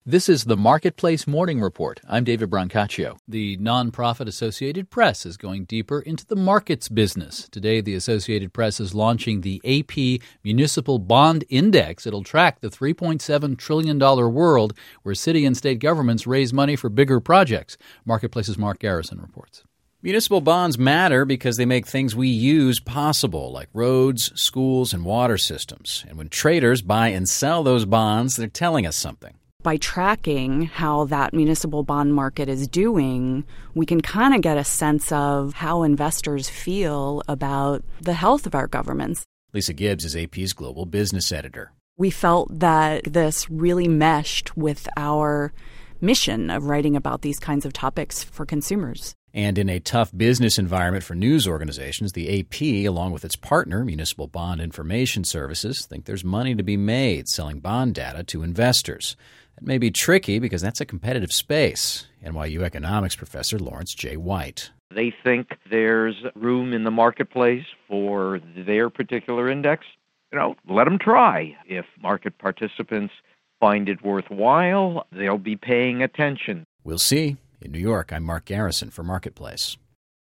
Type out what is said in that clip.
This is the Marketplace Morning Report. I'm David Brancaccio. The nonprofit Associated Press is going deeper into the markets business. Today, the Associated Press is launching the AP Municipal Bond Index. It'll track the $3.7 trillion world where city and state governments raise money for bigger projects. Marketplace's Mark Garrison reports. Municipal bonds matter because they make things we use possible, like roads, schools, and water systems. And when traders buy and sell those bonds, they're telling us something. By tracking how that municipal bond market is doing, we can kind of get a sense of how investors feel about the health of our governments. Lisa Gibbs is AP's global business editor. We felt that this really meshed with our mission of writing about these kinds of topics for consumers. And in a tough business environment for news organizations, the AP, along with its partner, Municipal Bond Information Services, think there's money to be made selling bond data to investors. It may be tricky because that's a competitive space. NYU economics professor Lawrence J. White. They think there's room in the marketplace for their particular index. Let them try. If market participants find it worthwhile, they'll be paying attention. We'll see. In New York, I'm Mark Garrison for Marketplace.